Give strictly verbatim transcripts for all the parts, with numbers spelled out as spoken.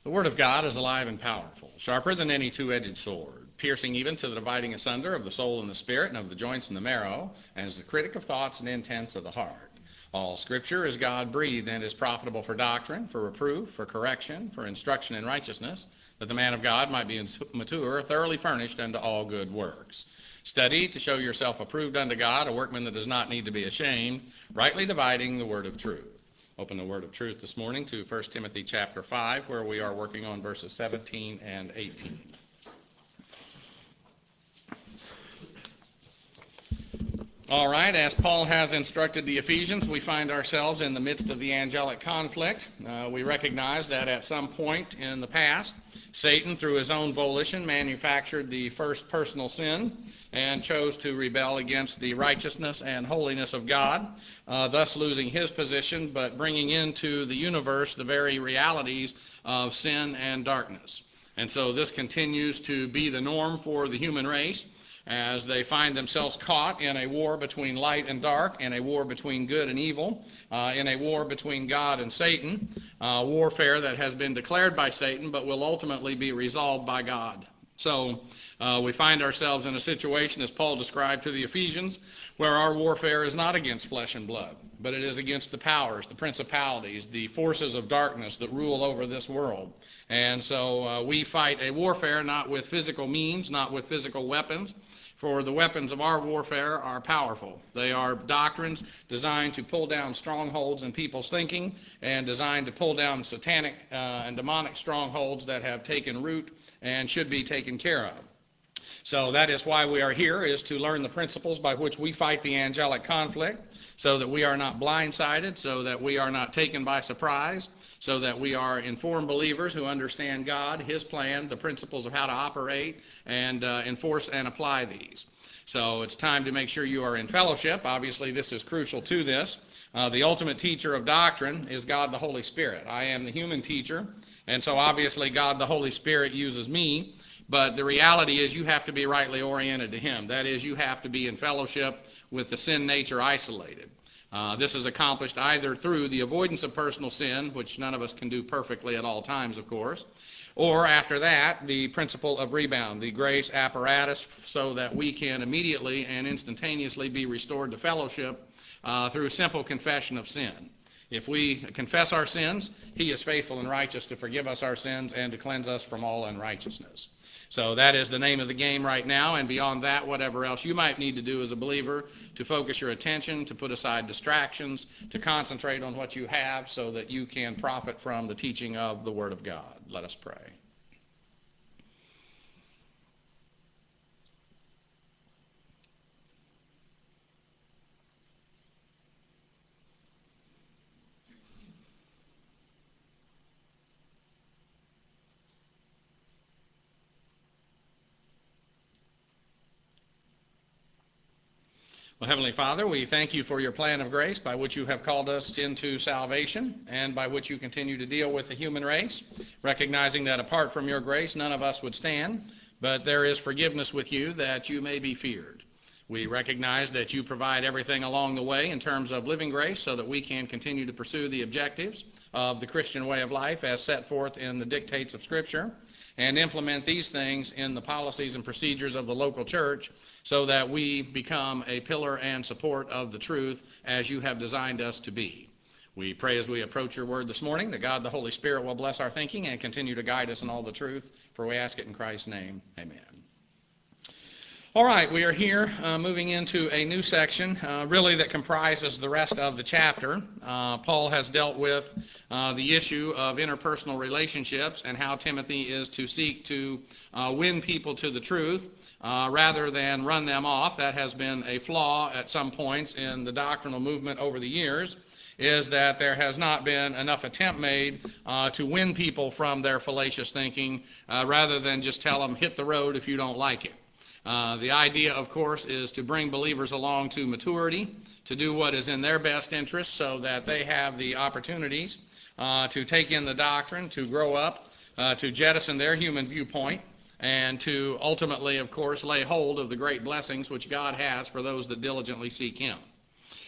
The Word of God is alive and powerful, sharper than any two-edged sword, piercing even to the dividing asunder of the soul and the spirit, and of the joints and the marrow, and is the critic of thoughts and intents of the heart. All Scripture is God-breathed and is profitable for doctrine, for reproof, for correction, for instruction in righteousness, that the man of God might be mature, thoroughly furnished unto all good works. Study to show yourself approved unto God, a workman that does not need to be ashamed, rightly dividing the word of truth. Open the word of truth this morning to First Timothy chapter five, where we are working on verses seventeen and eighteen. All right, as Paul has instructed the Ephesians, we find ourselves in the midst of the angelic conflict. Uh, we recognize that at some point in the past, Satan, through his own volition, manufactured the first personal sin and chose to rebel against the righteousness and holiness of God, uh, thus losing his position, but bringing into the universe the very realities of sin and darkness. And so this continues to be the norm for the human race, as they find themselves caught in a war between light and dark, in a war between good and evil, uh, in a war between God and Satan, uh, warfare that has been declared by Satan but will ultimately be resolved by God. So uh, we find ourselves in a situation, as Paul described to the Ephesians, where our warfare is not against flesh and blood, but it is against the powers, the principalities, the forces of darkness that rule over this world. And so uh, we fight a warfare not with physical means, not with physical weapons, for the weapons of our warfare are powerful. They are doctrines designed to pull down strongholds in people's thinking and designed to pull down satanic uh, and demonic strongholds that have taken root and should be taken care of. So that is why we are here, is to learn the principles by which we fight the angelic conflict, so that we are not blindsided, so that we are not taken by surprise, so that we are informed believers who understand God, His plan, the principles of how to operate and uh, enforce and apply these. So it's time to make sure you are in fellowship. Obviously, this is crucial to this. Uh, the ultimate teacher of doctrine is God the Holy Spirit. I am the human teacher, and so obviously God the Holy Spirit uses me. But the reality is you have to be rightly oriented to Him. That is, you have to be in fellowship with the sin nature isolated. Uh, this is accomplished either through the avoidance of personal sin, which none of us can do perfectly at all times, of course, or after that, the principle of rebound, the grace apparatus, so that we can immediately and instantaneously be restored to fellowship uh, through simple confession of sin. If we confess our sins, He is faithful and righteous to forgive us our sins and to cleanse us from all unrighteousness. So that is the name of the game right now, and beyond that, whatever else you might need to do as a believer to focus your attention, to put aside distractions, to concentrate on what you have so that you can profit from the teaching of the Word of God. Let us pray. Well, Heavenly Father, we thank You for Your plan of grace by which You have called us into salvation and by which You continue to deal with the human race, recognizing that apart from Your grace, none of us would stand, but there is forgiveness with You that You may be feared. We recognize that You provide everything along the way in terms of living grace so that we can continue to pursue the objectives of the Christian way of life as set forth in the dictates of Scripture, and implement these things in the policies and procedures of the local church so that we become a pillar and support of the truth as You have designed us to be. We pray as we approach Your word this morning that God the Holy Spirit will bless our thinking and continue to guide us in all the truth, for we ask it in Christ's name. Amen. All right, we are here uh, moving into a new section, uh, really that comprises the rest of the chapter. Uh, Paul has dealt with uh, the issue of interpersonal relationships and how Timothy is to seek to uh, win people to the truth uh, rather than run them off. That has been a flaw at some points in the doctrinal movement over the years, is that there has not been enough attempt made uh, to win people from their fallacious thinking uh, rather than just tell them, hit the road if you don't like it. Uh, the idea, of course, is to bring believers along to maturity, to do what is in their best interest so that they have the opportunities uh, to take in the doctrine, to grow up, uh, to jettison their human viewpoint, and to ultimately, of course, lay hold of the great blessings which God has for those that diligently seek Him.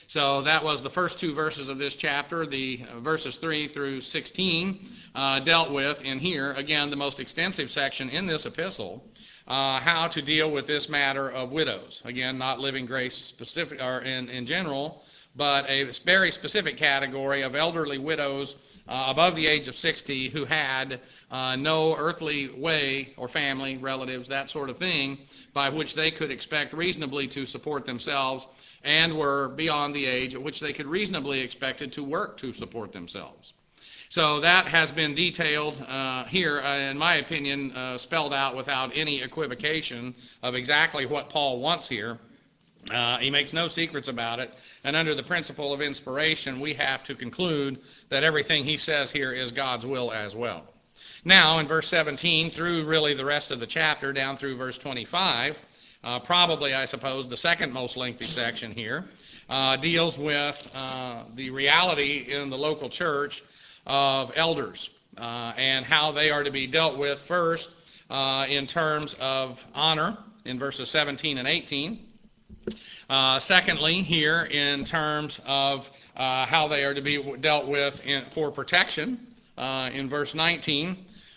So that was the first two verses of this chapter. The uh, verses three through sixteen uh, dealt with, in here, again, the most extensive section in this epistle, uh, how to deal with this matter of widows. Again, not living grace specific or in, in general, but a very specific category of elderly widows uh, above the age of sixty who had uh, no earthly way or family, relatives, that sort of thing, by which they could expect reasonably to support themselves, and were beyond the age at which they could reasonably expected to work to support themselves. So that has been detailed uh, here, uh, in my opinion, uh, spelled out without any equivocation of exactly what Paul wants here. Uh, he makes no secrets about it, and under the principle of inspiration, we have to conclude that everything he says here is God's will as well. Now, in verse seventeen, through really the rest of the chapter, down through verse twenty-five, Uh, probably, I suppose, the second most lengthy section here, uh, deals with uh, the reality in the local church of elders uh, and how they are to be dealt with first uh, in terms of honor in verses seventeen and eighteen. Uh, secondly, here in terms of uh, how they are to be dealt with in, for protection uh, in verse nineteen.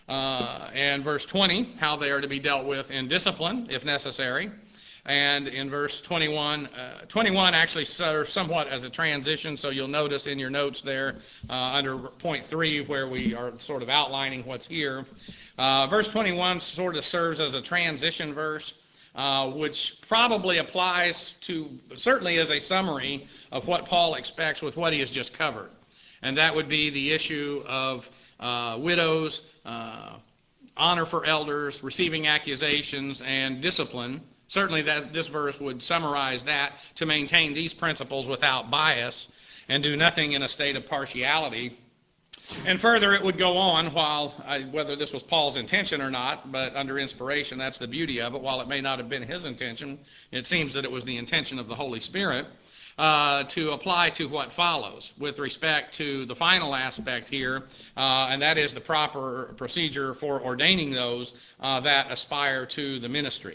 Uh, and verse twenty, how they are to be dealt with in discipline, if necessary. And in verse twenty-one, uh, twenty-one actually serves somewhat as a transition, so you'll notice in your notes there uh, under point three where we are sort of outlining what's here. Uh, verse twenty-one sort of serves as a transition verse, uh, which probably applies to, certainly as a summary of what Paul expects with what he has just covered. And that would be the issue of uh, widows, uh, honor for elders, receiving accusations, and discipline. Certainly that this verse would summarize that, to maintain these principles without bias and do nothing in a state of partiality. And further, it would go on, while I, whether this was Paul's intention or not, but under inspiration, that's the beauty of it. While it may not have been his intention, it seems that it was the intention of the Holy Spirit uh, to apply to what follows with respect to the final aspect here, uh, and that is the proper procedure for ordaining those uh, that aspire to the ministry.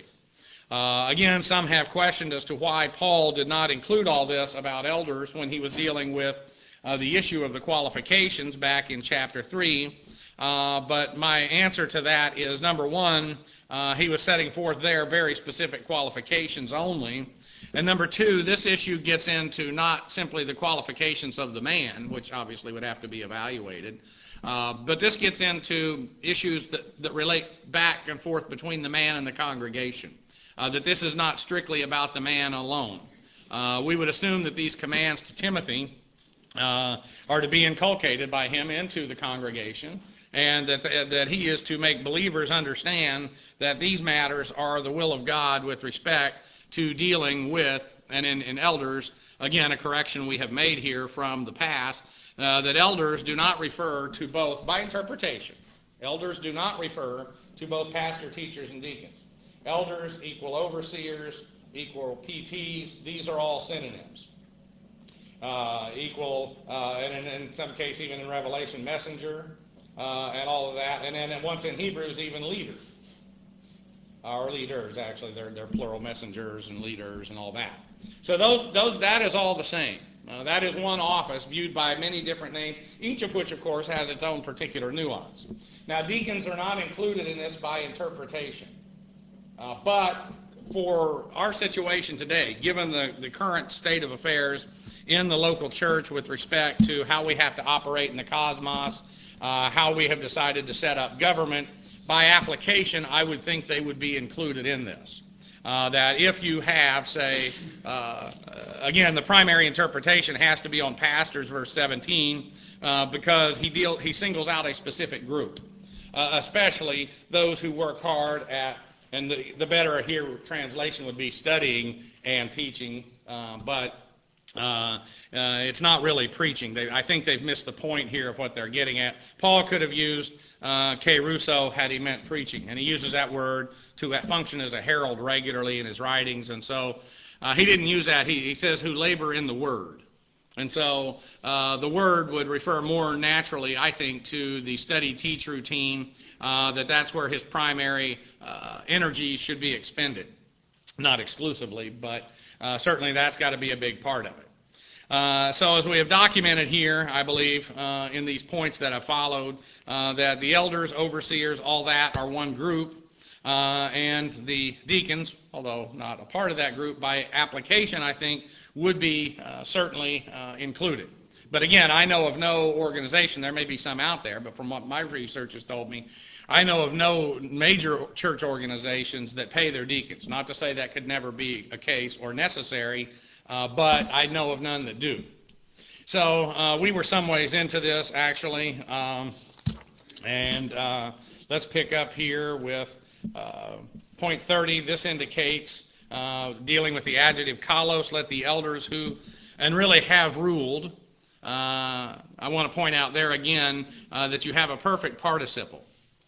Uh, again, some have questioned as to why Paul did not include all this about elders when he was dealing with uh, the issue of the qualifications back in chapter three. Uh, but my answer to that is, number one, uh, he was setting forth there very specific qualifications only. And number two, this issue gets into not simply the qualifications of the man, which obviously would have to be evaluated, uh, but this gets into issues that, that relate back and forth between the man and the congregation. Uh, that this is not strictly about the man alone. Uh, we would assume that these commands to Timothy uh, are to be inculcated by him into the congregation, and that, th- that he is to make believers understand that these matters are the will of God with respect to dealing with, and in, in elders, again, a correction we have made here from the past, uh, that elders do not refer to both, by interpretation, elders do not refer to both pastor, teachers, and deacons. Elders equal overseers, equal P Ts. These are all synonyms. Uh, equal, uh, and in, in some case, even in Revelation, messenger, uh, and all of that. And then once in Hebrews, even leader. Or leaders, actually. They're, they're plural, messengers and leaders and all that. So those, those, that is all the same. Uh, that is one office viewed by many different names, each of which, of course, has its own particular nuance. Now, deacons are not included in this by interpretation. Uh, but for our situation today, given the, the current state of affairs in the local church with respect to how we have to operate in the cosmos, uh, how we have decided to set up government, by application, I would think they would be included in this. Uh, that if you have, say, uh, again, the primary interpretation has to be on pastors, verse seventeen, uh, because he deal, he singles out a specific group, uh, especially those who work hard at, and the, the better here translation would be studying and teaching, uh, but uh, uh, it's not really preaching. They, I think they've missed the point here of what they're getting at. Paul could have used uh, kerusso had he meant preaching, and he uses that word to function as a herald regularly in his writings, and so uh, he didn't use that. He, he says, who labor in the word. And so uh, the word would refer more naturally, I think, to the study-teach routine, uh, that that's where his primary uh, energy should be expended. Not exclusively, but uh, certainly that's got to be a big part of it. Uh, so as we have documented here, I believe, uh, in these points that I followed, uh, that the elders, overseers, all that are one group, uh, and the deacons, although not a part of that group, by application, I think, would be uh, certainly uh, included. But again, I know of no organization, there may be some out there, but from what my research has told me, I know of no major church organizations that pay their deacons. Not to say that could never be a case or necessary, uh, but I know of none that do. So uh, we were some ways into this, actually, um, and uh, let's pick up here with uh, point thirty. This indicates, uh, dealing with the adjective kalos, let the elders who, and really have ruled. Uh, I want to point out there again uh, that you have a perfect participle.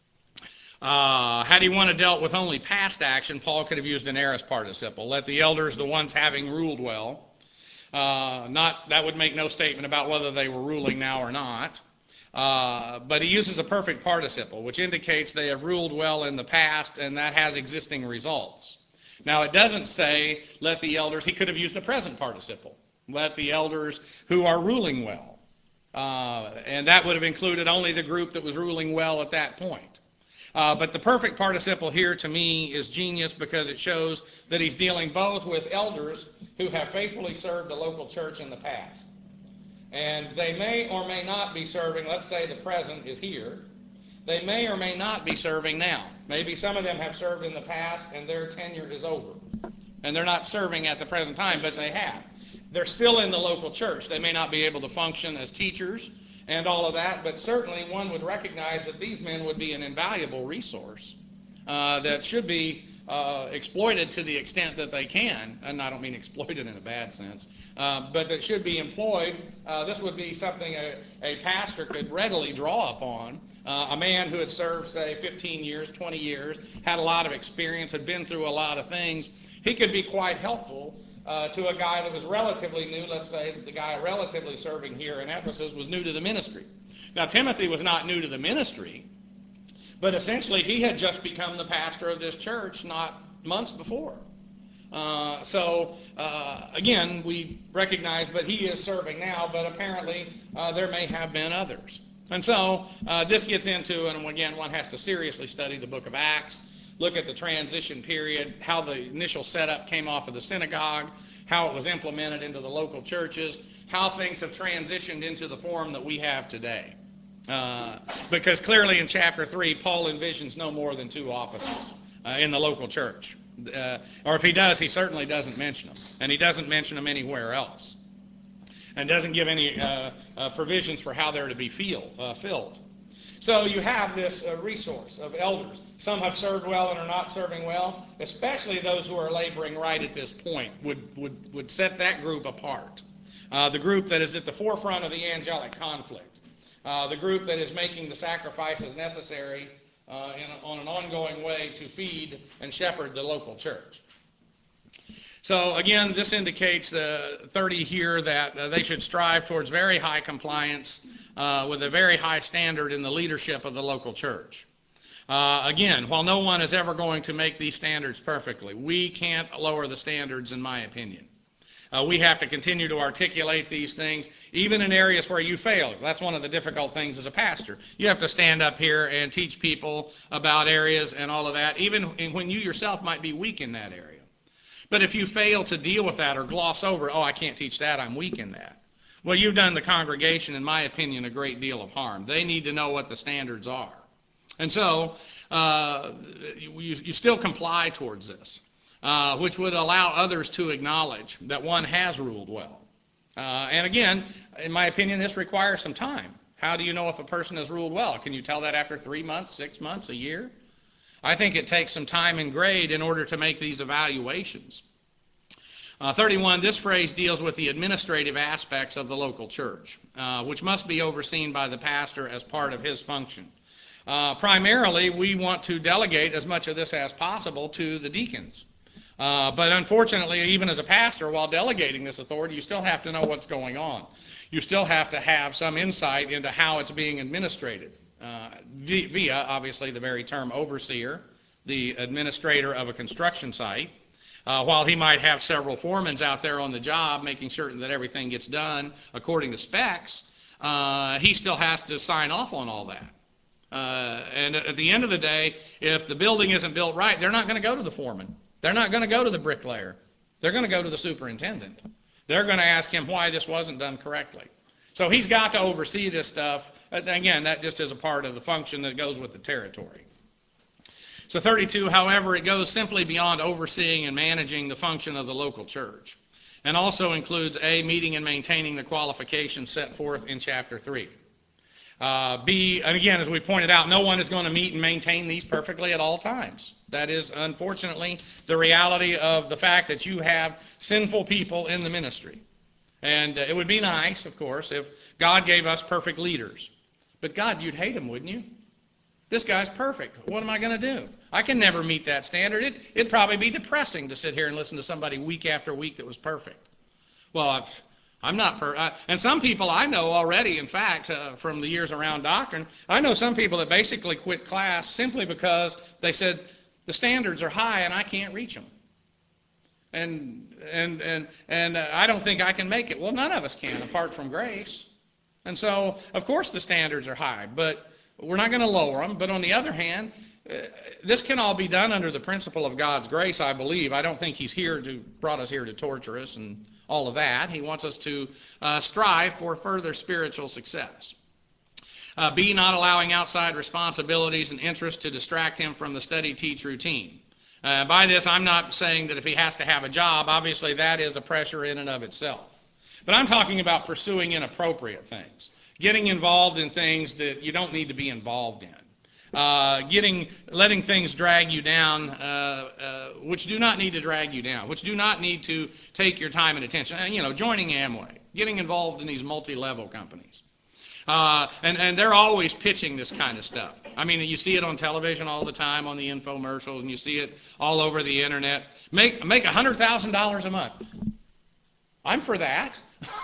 Uh, had he wanted dealt with only past action, Paul could have used an aorist participle. Let the elders, the ones having ruled well, uh, not that would make no statement about whether they were ruling now or not. Uh, but he uses a perfect participle, which indicates they have ruled well in the past, and that has existing results. Now, it doesn't say let the elders. He could have used a present participle. Let the elders who are ruling well. Uh, and that would have included only the group that was ruling well at that point. Uh, but the perfect participle here to me is genius because it shows that he's dealing both with elders who have faithfully served the local church in the past. And they may or may not be serving, let's say the present is here. They may or may not be serving now. Maybe some of them have served in the past and their tenure is over. And they're not serving at the present time, but they have. They're still in the local church. They may not be able to function as teachers and all of that, but certainly one would recognize that these men would be an invaluable resource uh, that should be uh, exploited to the extent that they can, and I don't mean exploited in a bad sense, uh, but that should be employed. Uh, this would be something a, a pastor could readily draw upon. Uh, a man who had served, say, fifteen years, twenty years, had a lot of experience, had been through a lot of things. He could be quite helpful Uh, to a guy that was relatively new. Let's say the guy relatively serving here in Ephesus was new to the ministry. Now, Timothy was not new to the ministry, but essentially he had just become the pastor of this church not months before. Uh, so, uh, again, we recognize, but he is serving now, but apparently uh, there may have been others. And so uh, this gets into, and again, one has to seriously study the book of Acts, look at the transition period, how the initial setup came off of the synagogue, how it was implemented into the local churches, how things have transitioned into the form that we have today. Uh, because clearly in chapter three, Paul envisions no more than two offices uh, in the local church. Uh, or if he does, he certainly doesn't mention them. And he doesn't mention them anywhere else. And doesn't give any uh, uh, provisions for how they're to be feel, uh, filled. So you have this uh, resource of elders. Some have served well and are not serving well, especially those who are laboring right at this point would, would, would set that group apart. Uh, the group that is at the forefront of the angelic conflict. Uh, the group that is making the sacrifices necessary uh, in a, on an ongoing way to feed and shepherd the local church. So again, this indicates uh, thirty here that uh, they should strive towards very high compliance uh, with a very high standard in the leadership of the local church. Uh, again, while no one is ever going to make these standards perfectly, we can't lower the standards, in my opinion. Uh, we have to continue to articulate these things, even in areas where you fail. That's one of the difficult things as a pastor. You have to stand up here and teach people about areas and all of that, even when you yourself might be weak in that area. But if you fail to deal with that or gloss over, oh, I can't teach that, I'm weak in that. Well, you've done the congregation, in my opinion, a great deal of harm. They need to know what the standards are. And so uh, you, you still comply towards this, uh, which would allow others to acknowledge that one has ruled well. Uh, and again, in my opinion, this requires some time. How do you know if a person has ruled well? Can you tell that after three months, six months, a year? I think it takes some time and grade in order to make these evaluations. Uh, thirty-one, this phrase deals with the administrative aspects of the local church, uh, which must be overseen by the pastor as part of his function. Uh, primarily, we want to delegate as much of this as possible to the deacons. Uh, but unfortunately, even as a pastor, while delegating this authority, you still have to know what's going on. You still have to have some insight into how it's being administrated. Uh, via, obviously, the very term overseer, the administrator of a construction site. Uh, while he might have several foremans out there on the job making certain that everything gets done according to specs, uh, he still has to sign off on all that. Uh, and at the end of the day, if the building isn't built right, they're not going to go to the foreman. They're not going to go to the bricklayer. They're going to go to the superintendent. They're going to ask him why this wasn't done correctly. So he's got to oversee this stuff. Again, that just is a part of the function that goes with the territory. So thirty-two, however, it goes simply beyond overseeing and managing the function of the local church, and also includes A, meeting and maintaining the qualifications set forth in chapter three. Uh, B, and again, as we pointed out, no one is going to meet and maintain these perfectly at all times. That is, unfortunately, the reality of the fact that you have sinful people in the ministry. And uh, it would be nice, of course, if God gave us perfect leaders. But God, you'd hate him, wouldn't you? This guy's perfect. What am I going to do? I can never meet that standard. It, it'd probably be depressing to sit here and listen to somebody week after week that was perfect. Well, I've, I'm not perfect. And some people I know already, in fact, uh, from the years around doctrine, I know some people that basically quit class simply because they said the standards are high and I can't reach them. And and and and uh, I don't think I can make it. Well, none of us can, apart from grace. And so, of course, the standards are high, but we're not going to lower them. But on the other hand, uh, this can all be done under the principle of God's grace, I believe. I don't think He's here to brought us here to torture us and all of that. He wants us to uh, strive for further spiritual success. Uh, B, not allowing outside responsibilities and interests to distract him from the study-teach routine. Uh, by this, I'm not saying that if he has to have a job, obviously that is a pressure in and of itself. But I'm talking about pursuing inappropriate things, getting involved in things that you don't need to be involved in, uh, getting, letting things drag you down, uh, uh, which do not need to drag you down, which do not need to take your time and attention. Uh, you know, joining Amway, getting involved in these multi-level companies. Uh, and, and they're always pitching this kind of stuff. I mean, you see it on television all the time, on the infomercials, and you see it all over the internet. Make make one hundred thousand dollars a month. I'm for that.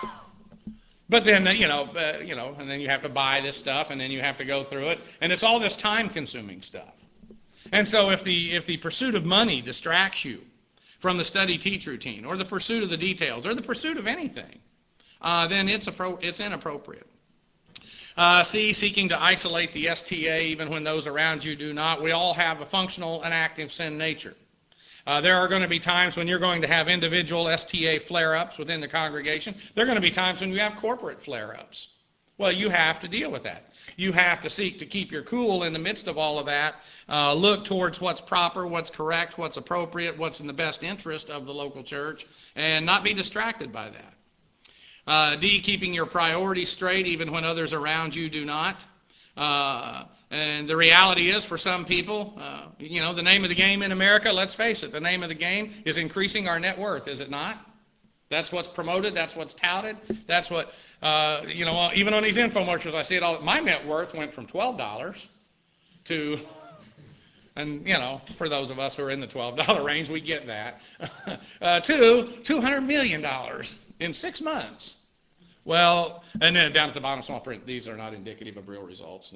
But then, you know, uh, you know, and then you have to buy this stuff, and then you have to go through it, and it's all this time-consuming stuff. And so if the if the pursuit of money distracts you from the study-teach routine, or the pursuit of the details, or the pursuit of anything, uh, then it's appro- it's inappropriate. Uh, C, seeking to isolate the S T A even when those around you do not. We all have a functional and active sin nature. Uh, there are going to be times when you're going to have individual S T A flare-ups within the congregation. There are going to be times when you have corporate flare-ups. Well, you have to deal with that. You have to seek to keep your cool in the midst of all of that. Uh, look towards what's proper, what's correct, what's appropriate, what's in the best interest of the local church, and not be distracted by that. Uh, D, keeping your priorities straight even when others around you do not. Uh, and the reality is, for some people, uh, you know, the name of the game in America, let's face it, the name of the game is increasing our net worth, is it not? That's what's promoted, that's what's touted, that's what, uh, you know, even on these infomercials, I see it all. My net worth went from twelve dollars to, and, you know, for those of us who are in the twelve dollars range, we get that, uh, to two hundred million dollars. In six months. Well, and then down at the bottom, small print, these are not indicative of real results.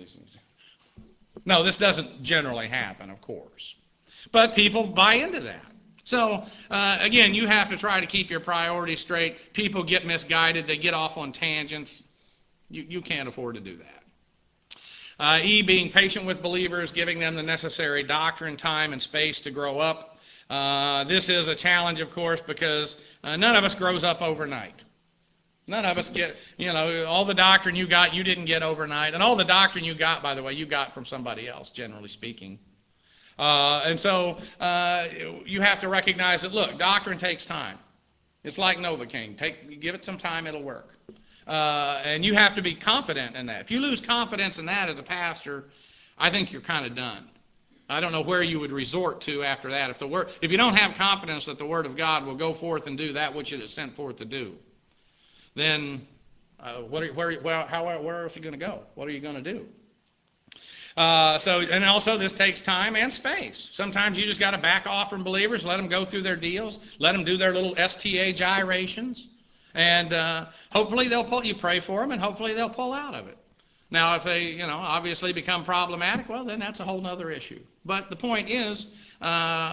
No, this doesn't generally happen, of course. But people buy into that. So, uh, again, you have to try to keep your priorities straight. People get misguided. They get off on tangents. You, you can't afford to do that. Uh, E, being patient with believers, giving them the necessary doctrine, time, and space to grow up. Uh, this is a challenge, of course, because uh, none of us grows up overnight. None of us get, you know, all the doctrine you got, you didn't get overnight. And all the doctrine you got, by the way, you got from somebody else, generally speaking. Uh, and so uh, you have to recognize that, look, doctrine takes time. It's like Novocaine. Take, give it some time, it'll work. Uh, and you have to be confident in that. If you lose confidence in that as a pastor, I think you're kind of done. I don't know where you would resort to after that. If the word, if you don't have confidence that the Word of God will go forth and do that which it is sent forth to do, then uh, what are, where, where, how, where else are you going to go? What are you going to do? Uh, so, and also this takes time and space. Sometimes you just got to back off from believers, let them go through their deals, let them do their little S T A gyrations, and uh, hopefully they'll pull. You pray for them, and hopefully they'll pull out of it. Now, if they, you know, obviously become problematic, well, then that's a whole other issue. But the point is, uh,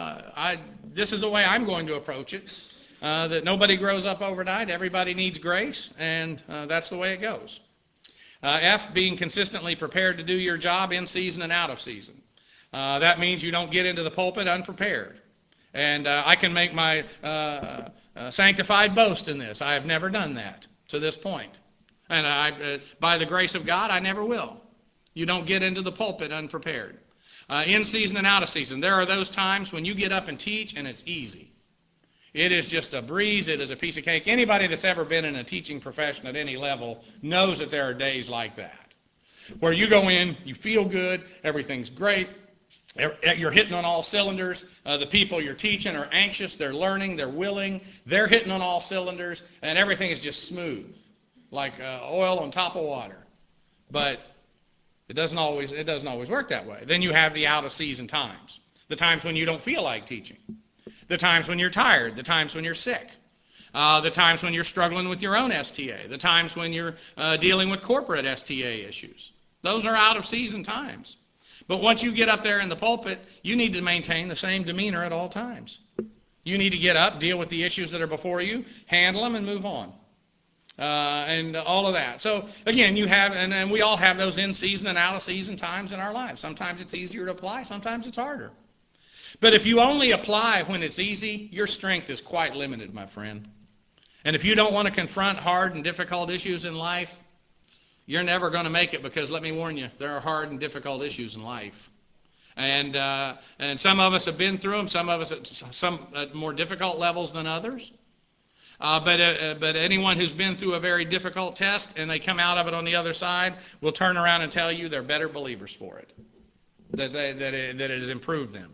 I this is the way I'm going to approach it. Uh, that nobody grows up overnight. Everybody needs grace, and uh, that's the way it goes. Uh, F, being consistently prepared to do your job in season and out of season. Uh, that means you don't get into the pulpit unprepared. And uh, I can make my uh, uh, sanctified boast in this. I have never done that to this point. And I, uh, by the grace of God, I never will. You don't get into the pulpit unprepared. Uh, in season and out of season. There are those times when you get up and teach and it's easy. It is just a breeze. It is a piece of cake. Anybody that's ever been in a teaching profession at any level knows that there are days like that, where you go in, you feel good, everything's great, you're hitting on all cylinders. Uh, the people you're teaching are anxious, they're learning, they're willing, they're hitting on all cylinders, and everything is just smooth, like uh, oil on top of water. But it doesn't always it doesn't always work that way. Then you have the out of season times, the times when you don't feel like teaching. The times when you're tired, the times when you're sick, uh, the times when you're struggling with your own S T A, the times when you're uh, dealing with corporate S T A issues. Those are out of season times. But once you get up there in the pulpit, you need to maintain the same demeanor at all times. You need to get up, deal with the issues that are before you, handle them, and move on. Uh, and all of that. So, again, you have, and, and we all have those in season and out of season times in our lives. Sometimes it's easier to apply, sometimes it's harder. But if you only apply when it's easy, your strength is quite limited, my friend. And if you don't want to confront hard and difficult issues in life, you're never going to make it, because let me warn you, there are hard and difficult issues in life. And uh, and some of us have been through them, some of us at some at more difficult levels than others. Uh, but uh, but anyone who's been through a very difficult test and they come out of it on the other side will turn around and tell you they're better believers for it, that, they, that, it, that it has improved them.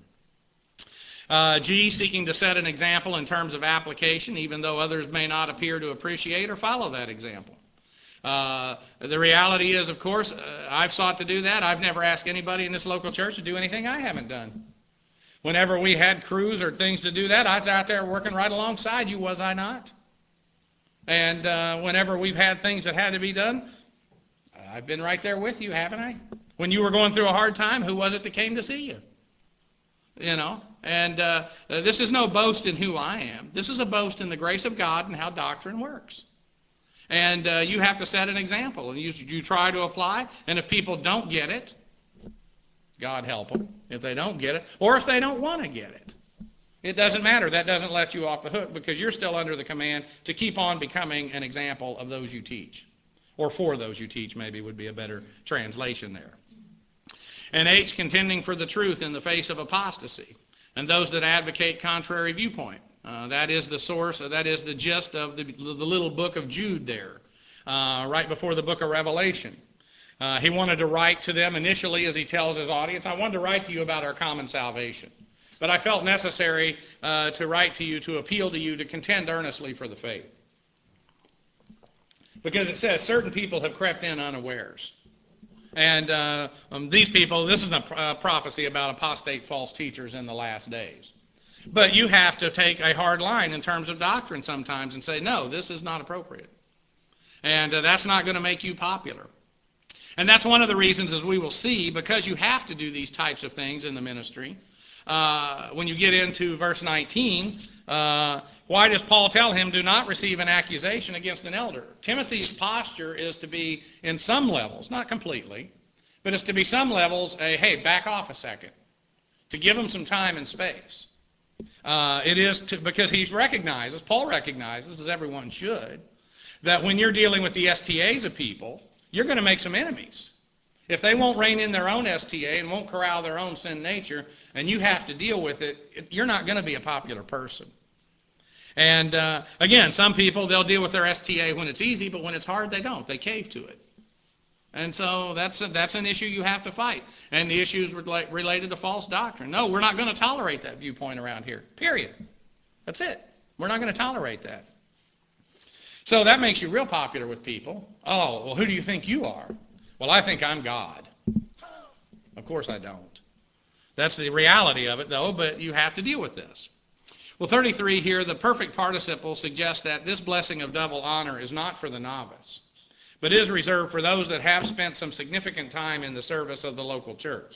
Uh, G, seeking to set an example in terms of application, even though others may not appear to appreciate or follow that example. Uh, the reality is, of course, uh, I've sought to do that. I've never asked anybody in this local church to do anything I haven't done. Whenever we had crews or things to do that, I was out there working right alongside you, was I not? And uh, whenever we've had things that had to be done, I've been right there with you, haven't I? When you were going through a hard time, who was it that came to see you? You know, and uh, this is no boast in who I am. This is a boast in the grace of God and how doctrine works. And uh, you have to set an example, and you, you try to apply, and if people don't get it, God help them, if they don't get it, or if they don't want to get it. It doesn't matter. That doesn't let you off the hook, because you're still under the command to keep on becoming an example of those you teach. Or for those you teach, maybe would be a better translation there. And H, contending for the truth in the face of apostasy and those that advocate contrary viewpoint. Uh, that is the source, uh, that is the gist of the, the little book of Jude there, uh, right before the book of Revelation. Uh, he wanted to write to them initially, as he tells his audience, I wanted to write to you about our common salvation. But I felt necessary uh, to write to you, to appeal to you, to contend earnestly for the faith. Because it says certain people have crept in unawares. And uh, um, these people, this is a uh, prophecy about apostate false teachers in the last days. But you have to take a hard line in terms of doctrine sometimes and say, no, this is not appropriate. And uh, that's not going to make you popular. And that's one of the reasons, as we will see, because you have to do these types of things in the ministry. Uh, when you get into verse nineteen, uh, why does Paul tell him, do not receive an accusation against an elder? Timothy's posture is to be, in some levels, not completely, but it's to be some levels a, hey, back off a second, to give him some time and space. Uh, it is to, because he recognizes, Paul recognizes, as everyone should, that when you're dealing with the S T As of people, you're going to make some enemies. If they won't rein in their own S T A and won't corral their own sin nature, and you have to deal with it, it you're not going to be a popular person. And uh, again, some people, they'll deal with their S T A when it's easy, but when it's hard, they don't. They cave to it. And so that's a, that's an issue you have to fight. And the issue is rela- related to false doctrine. No, we're not going to tolerate that viewpoint around here. Period. That's it. We're not going to tolerate that. So that makes you real popular with people. Oh, well, who do you think you are? Well, I think I'm God. Of course I don't. That's the reality of it, though, but you have to deal with this. Well, thirty-three here, the perfect participle suggests that this blessing of double honor is not for the novice, but is reserved for those that have spent some significant time in the service of the local church.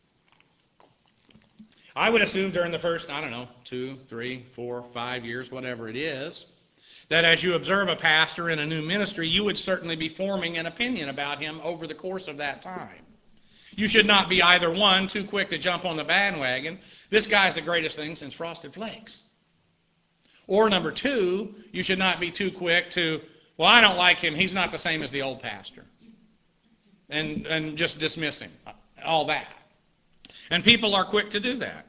I would assume during the first, I don't know, two, three, four, five years, whatever it is, that as you observe a pastor in a new ministry, you would certainly be forming an opinion about him over the course of that time. You should not be either, one, too quick to jump on the bandwagon. This guy's the greatest thing since Frosted Flakes. Or number two, you should not be too quick to, well, I don't like him. He's not the same as the old pastor. And, and just dismiss him. All that. And people are quick to do that.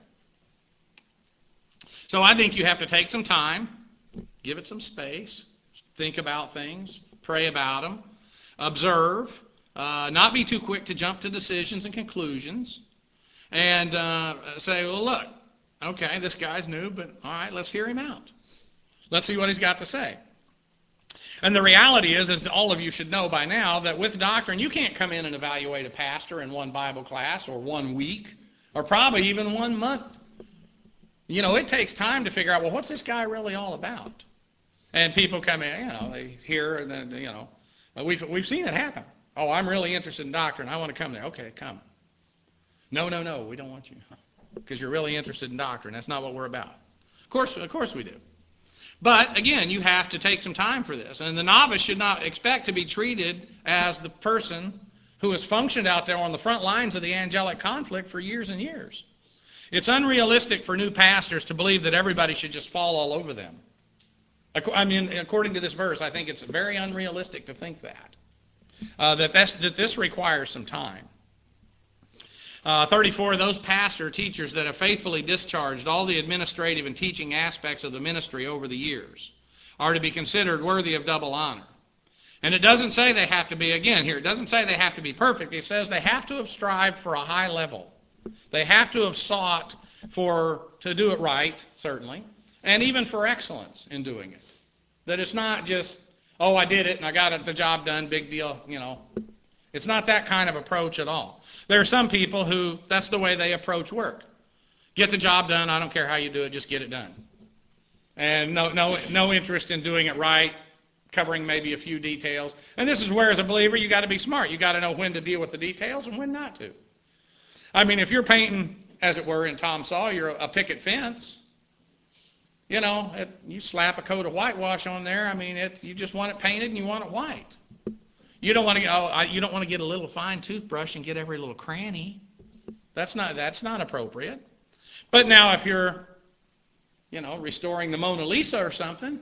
So I think you have to take some time, give it some space, think about things, pray about them, observe, uh, not be too quick to jump to decisions and conclusions, and uh, say, well, look, okay, this guy's new, but all right, let's hear him out. Let's see what he's got to say. And the reality is, as all of you should know by now, that with doctrine, you can't come in and evaluate a pastor in one Bible class or one week or probably even one month. You know, it takes time to figure out, well, what's this guy really all about? And people come in, you know, they hear, and then, you know, we've, we've seen it happen. Oh, I'm really interested in doctrine. I want to come there. Okay, come. No, no, no, we don't want you because you're really interested in doctrine. That's not what we're about. Of course, of course we do. But, again, you have to take some time for this. And the novice should not expect to be treated as the person who has functioned out there on the front lines of the angelic conflict for years and years. It's unrealistic for new pastors to believe that everybody should just fall all over them. I mean, according to this verse, I think it's very unrealistic to think that. Uh, that, that's, that this requires some time. Uh, thirty-four, those pastor teachers that have faithfully discharged all the administrative and teaching aspects of the ministry over the years are to be considered worthy of double honor. And it doesn't say they have to be, again here, it doesn't say they have to be perfect. It says they have to have strived for a high level. They have to have sought for to do it right, certainly, and even for excellence in doing it. That it's not just, oh, I did it and I got it, the job done, big deal, you know. It's not that kind of approach at all. There are some people who, that's the way they approach work. Get the job done, I don't care how you do it, just get it done. And no, no, no interest in doing it right, covering maybe a few details. And this is where, as a believer, you got to be smart. You got to know when to deal with the details and when not to. I mean, if you're painting, as it were, in Tom Sawyer, a picket fence, you know, it, you slap a coat of whitewash on there. I mean, it, you just want it painted and you want it white. You don't want to. Oh, you don't want to get a little fine toothbrush and get every little cranny. That's not. That's not appropriate. But now, if you're, you know, restoring the Mona Lisa or something,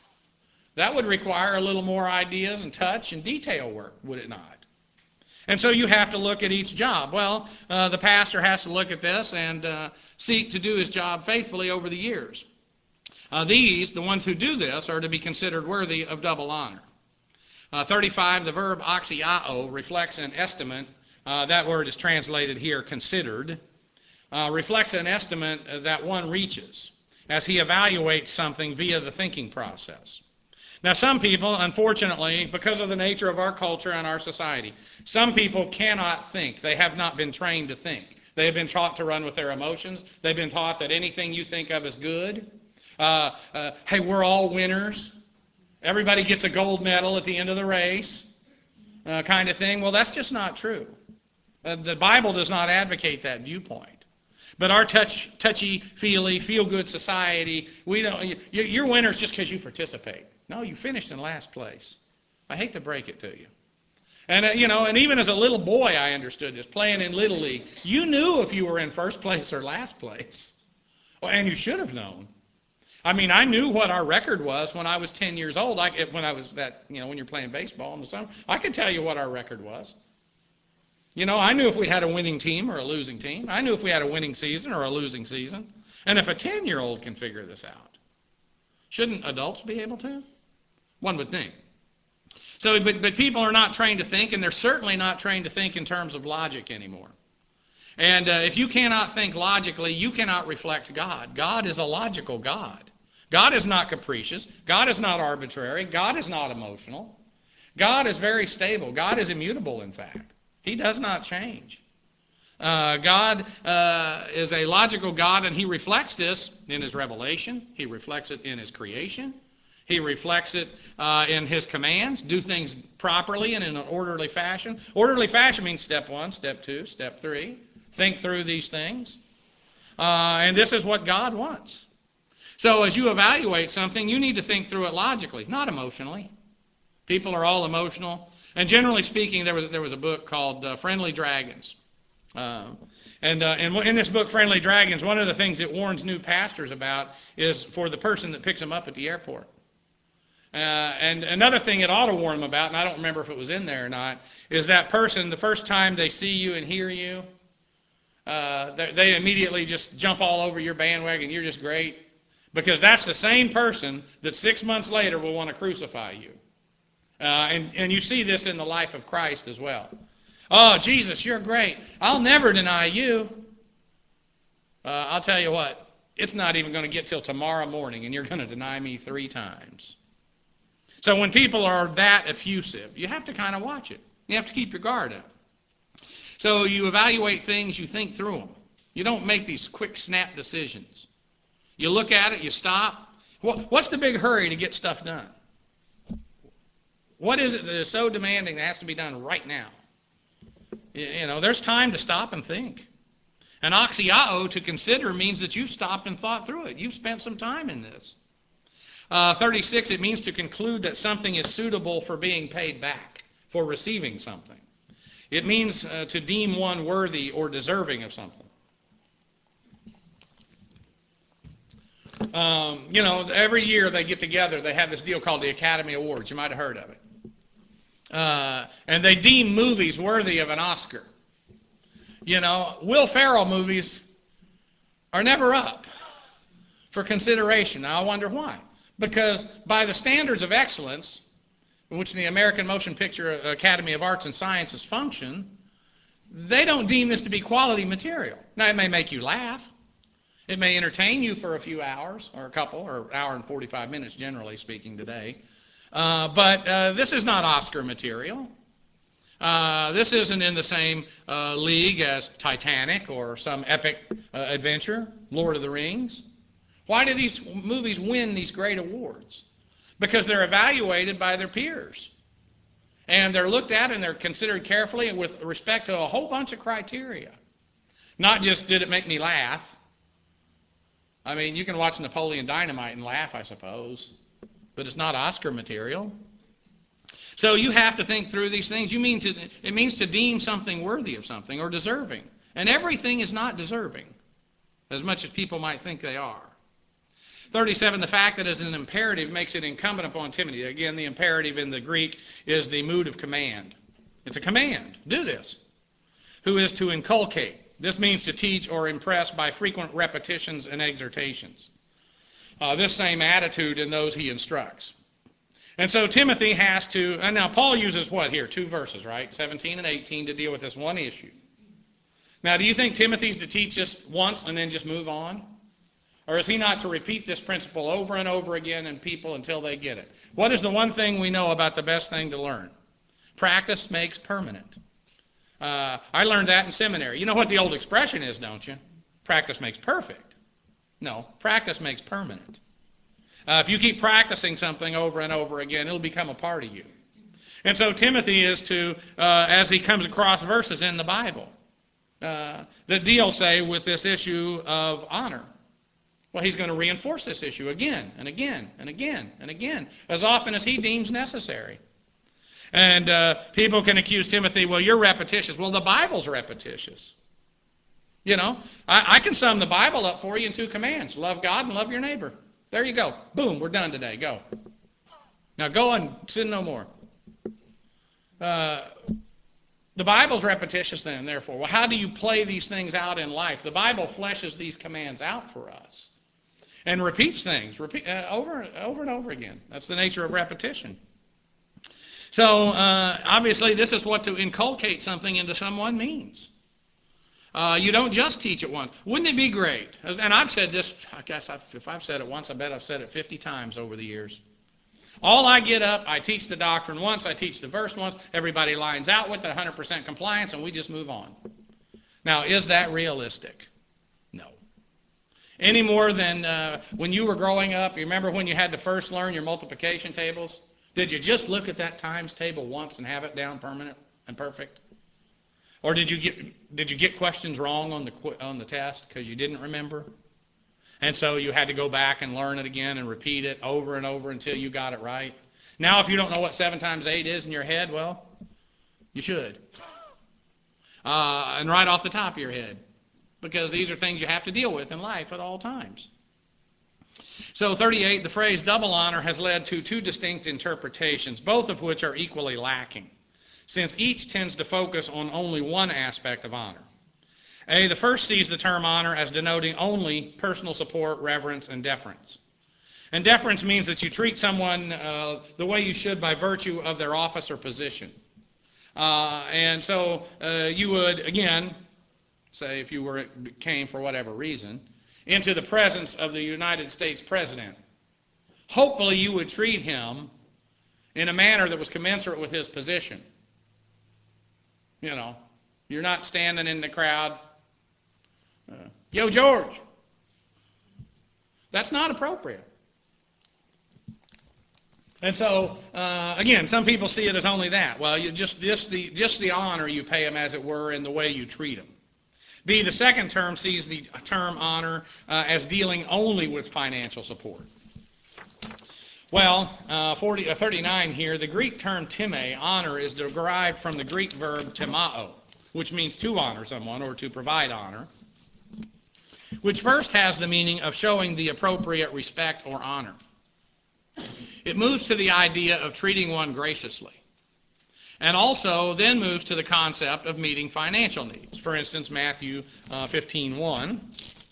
that would require a little more ideas and touch and detail work, would it not? And so you have to look at each job. Well, uh, the pastor has to look at this and uh, seek to do his job faithfully over the years. Uh, these, the ones who do this, are to be considered worthy of double honor. Uh, thirty-five, the verb axiao reflects an estimate. Uh, that word is translated here, considered. Uh, reflects an estimate that one reaches as he evaluates something via the thinking process. Now, some people, unfortunately, because of the nature of our culture and our society, some people cannot think. They have not been trained to think. They have been taught to run with their emotions. They've been taught that anything you think of is good. Uh, uh, hey, we're all winners. Everybody gets a gold medal at the end of the race, uh, kind of thing. Well, that's just not true. Uh, the Bible does not advocate that viewpoint. But our touch, touchy-feely, feel-good society, we don't. You, you're winners just because you participate. No, you finished in last place. I hate to break it to you. And uh, you know, and even as a little boy, I understood this. Playing in Little League, you knew if you were in first place or last place, well, and you should have known. I mean, I knew what our record was when I was ten years old. I, when I was that, you know, when you're playing baseball in the summer, I could tell you what our record was. You know, I knew if we had a winning team or a losing team. I knew if we had a winning season or a losing season. And if a ten-year-old can figure this out, shouldn't adults be able to? One would think. So, but, but people are not trained to think, and they're certainly not trained to think in terms of logic anymore. And uh, if you cannot think logically, you cannot reflect God. God is a logical God. God is not capricious. God is not arbitrary. God is not emotional. God is very stable. God is immutable, in fact. He does not change. Uh, God uh, is a logical God, and He reflects this in His revelation. He reflects it in His creation. He reflects it uh, in His commands. Do things properly and in an orderly fashion. Orderly fashion means step one, step two, step three. Think through these things. Uh, and this is what God wants. So as you evaluate something, you need to think through it logically, not emotionally. People are all emotional. And generally speaking, there was there was a book called uh, Friendly Dragons. Uh, and, uh, and in this book, Friendly Dragons, one of the things it warns new pastors about is for the person that picks them up at the airport. Uh, and another thing it ought to warn them about, and I don't remember if it was in there or not, is that person, the first time they see you and hear you, uh, they, they immediately just jump all over your bandwagon. You're just great. Because that's the same person that six months later will want to crucify you. Uh, and, and you see this in the life of Christ as well. Oh, Jesus, you're great. I'll never deny you. Uh, I'll tell you what, it's not even going to get till tomorrow morning, and you're going to deny me three times. So when people are that effusive, you have to kind of watch it. You have to keep your guard up. So you evaluate things, you think through them. You don't make these quick snap decisions. You look at it, you stop. What's the big hurry to get stuff done? What is it that is so demanding that has to be done right now? You know, there's time to stop and think. An oxyao, to consider, means that you've stopped and thought through it. You've spent some time in this. Uh, thirty-six, it means to conclude that something is suitable for being paid back, for receiving something. It means uh, to deem one worthy or deserving of something. Um, you know, every year they get together, they have this deal called the Academy Awards. You might have heard of it. Uh, and they deem movies worthy of an Oscar. You know, Will Ferrell movies are never up for consideration. Now, I wonder why. Because by the standards of excellence, in which the American Motion Picture Academy of Arts and Sciences function, they don't deem this to be quality material. Now, it may make you laugh. It may entertain you for a few hours, or a couple, or an hour and forty-five minutes, generally speaking, today. Uh, but uh, this is not Oscar material. Uh, this isn't in the same uh, league as Titanic or some epic uh, adventure, Lord of the Rings. Why do these movies win these great awards? Because they're evaluated by their peers. And they're looked at and they're considered carefully with respect to a whole bunch of criteria. Not just, did it make me laugh? I mean, you can watch Napoleon Dynamite and laugh, I suppose. But it's not Oscar material. So you have to think through these things. You mean to, it means to deem something worthy of something or deserving. And everything is not deserving, as much as people might think they are. thirty-seven, the fact that it's an imperative makes it incumbent upon Timothy. Again, the imperative in the Greek is the mood of command. It's a command. Do this. Who is to inculcate. This means to teach or impress by frequent repetitions and exhortations. Uh, this same attitude in those he instructs. And so Timothy has to, and now Paul uses what here? Two verses, right? seventeen and eighteen to deal with this one issue. Now, do you think Timothy's to teach this once and then just move on? Or is he not to repeat this principle over and over again in people until they get it? What is the one thing we know about the best thing to learn? Practice makes permanent. Uh, I learned that in seminary. You know what the old expression is, don't you? Practice makes perfect. No, practice makes permanent. Uh, if you keep practicing something over and over again, it'll become a part of you. And so Timothy is to, uh, as he comes across verses in the Bible, uh, that deal, say, with this issue of honor. Well, he's going to reinforce this issue again and again and again and again, as often as he deems necessary. And uh, people can accuse Timothy, well, you're repetitious. Well, the Bible's repetitious. You know, I, I can sum the Bible up for you in two commands. Love God and love your neighbor. There you go. Boom, we're done today. Go. Now go and sin no more. Uh, the Bible's repetitious then, therefore. Well, how do you play these things out in life? The Bible fleshes these commands out for us and repeats things repeat, uh, over, over and over again. That's the nature of repetition. So, uh, obviously, this is what to inculcate something into someone means. Uh, you don't just teach it once. Wouldn't it be great? And I've said this, I guess I've, if I've said it once, I bet I've said it fifty times over the years. All I get up, I teach the doctrine once, I teach the verse once, everybody lines out with it, one hundred percent compliance, and we just move on. Now, is that realistic? No. Any more than uh, when you were growing up, you remember when you had to first learn your multiplication tables? Did you just look at that times table once and have it down permanent and perfect? Or did you get did you get questions wrong on the on the test because you didn't remember? And so you had to go back and learn it again and repeat it over and over until you got it right. Now, if you don't know what seven times eight is in your head, well, you should. Uh, and right off the top of your head. Because these are things you have to deal with in life at all times. So thirty-eight, the phrase double honor has led to two distinct interpretations, both of which are equally lacking, since each tends to focus on only one aspect of honor. A, the first sees the term honor as denoting only personal support, reverence, and deference. And deference means that you treat someone uh, the way you should by virtue of their office or position. Uh, and so uh, you would, again, say if you were came for whatever reason, into the presence of the United States President. Hopefully you would treat him in a manner that was commensurate with his position. You know, you're not standing in the crowd, uh, yo, George. That's not appropriate. And so, uh, again, some people see it as only that. Well, you just, just, the, just the honor you pay him, as it were, in the way you treat him. B, the second term sees the term honor uh, as dealing only with financial support. Well, uh, forty, uh, thirty-nine here, the Greek term time, honor, is derived from the Greek verb timao, which means to honor someone or to provide honor, which first has the meaning of showing the appropriate respect or honor. It moves to the idea of treating one graciously, and also then moves to the concept of meeting financial needs. For instance, Matthew uh, fifteen one.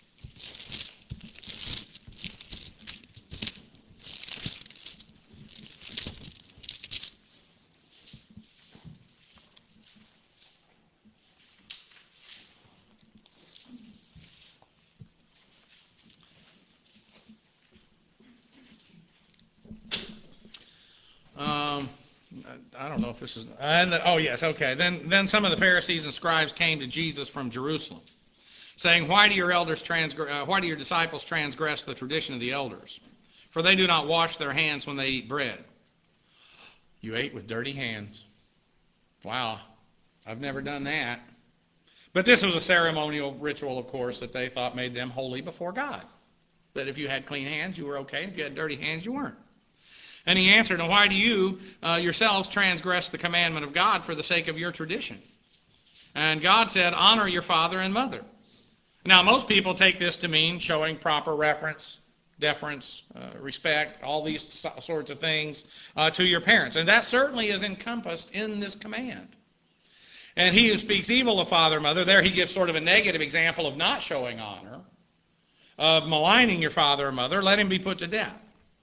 Um, I don't know if this is. And the, oh yes, okay. Then, then some of the Pharisees and scribes came to Jesus from Jerusalem, saying, "Why do your elders transgress? Uh, why do your disciples transgress the tradition of the elders? For they do not wash their hands when they eat bread." You ate with dirty hands. Wow, I've never done that. But this was a ceremonial ritual, of course, that they thought made them holy before God. That if you had clean hands, you were okay. If you had dirty hands, you weren't. And he answered, "And why do you uh, yourselves transgress the commandment of God for the sake of your tradition?" And God said, "Honor your father and mother." Now, most people take this to mean showing proper reference, deference, uh, respect, all these so- sorts of things uh, to your parents. And that certainly is encompassed in this command. And he who speaks evil of father and mother, there he gives sort of a negative example of not showing honor, of maligning your father or mother, let him be put to death.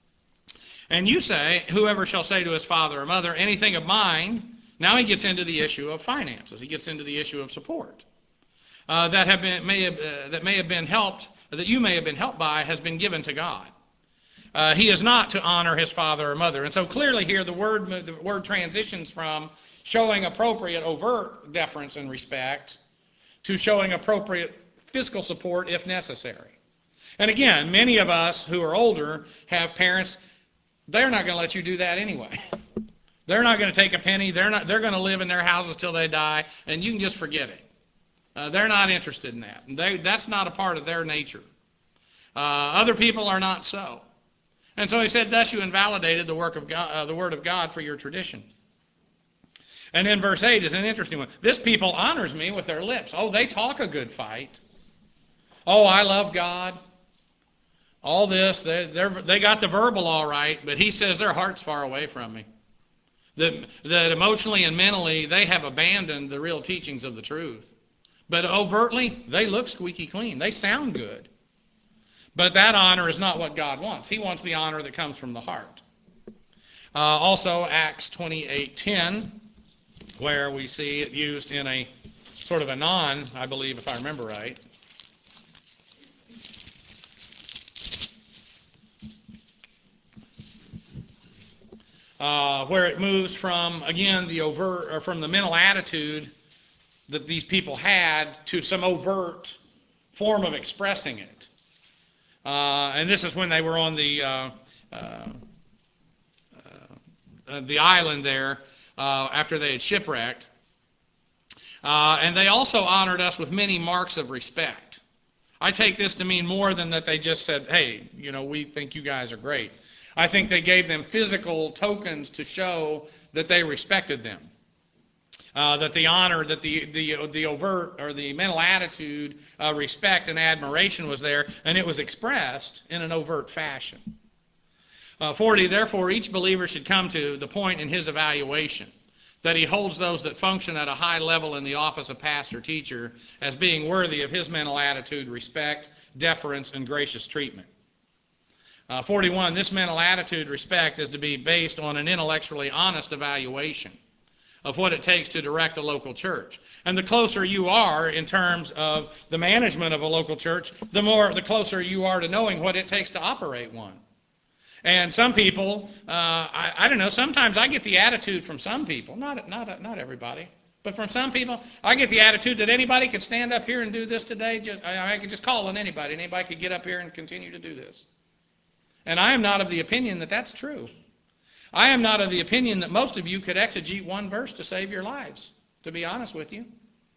And you say, whoever shall say to his father or mother, anything of mine, now he gets into the issue of finances. He gets into the issue of support. Uh, that have been may have, uh, that may have been helped, that you may have been helped by, has been given to God. Uh, he is not to honor his father or mother. And so clearly here the word the word transitions from showing appropriate overt deference and respect to showing appropriate physical support if necessary. And again, many of us who are older have parents. They're not going to let you do that anyway. They're not going to take a penny. They're not. They're going to live in their houses till they die, and you can just forget it. Uh, they're not interested in that. They, that's not a part of their nature. Uh, other people are not so. And so he said, thus you invalidated the work of God, uh, the word of God for your tradition. And then verse eight is an interesting one. This people honors me with their lips. Oh, they talk a good fight. Oh, I love God. All this, they they got the verbal all right, but he says their heart's far away from me. That, that emotionally and mentally they have abandoned the real teachings of the truth. But overtly, they look squeaky clean. They sound good. But that honor is not what God wants. He wants the honor that comes from the heart. Uh, also, Acts twenty-eight ten, where we see it used in a sort of a non, I believe, if I remember right. Uh, where it moves from, again, the overt, or from the mental attitude that these people had to some overt form of expressing it. Uh, and this is when they were on the uh, uh, uh, the island there uh, after they had shipwrecked. Uh, and they also honored us with many marks of respect. I take this to mean more than that they just said, hey, you know, we think you guys are great. I think they gave them physical tokens to show that they respected them. Uh, that the honor, that the the the overt or the mental attitude, uh, respect and admiration was there, and it was expressed in an overt fashion. Uh, forty, therefore, each believer should come to the point in his evaluation that he holds those that function at a high level in the office of pastor teacher as being worthy of his mental attitude, respect, deference, and gracious treatment. Uh, forty-one, this mental attitude, respect, is to be based on an intellectually honest evaluation of what it takes to direct a local church. And the closer you are in terms of the management of a local church, the more, the closer you are to knowing what it takes to operate one. And some people, uh, I, I don't know, sometimes I get the attitude from some people, not, not, not everybody, but from some people, I get the attitude that anybody could stand up here and do this today. Just, I, I could just call on anybody, and anybody could get up here and continue to do this. And I am not of the opinion that that's true. I am not of the opinion that most of you could exegete one verse to save your lives, to be honest with you.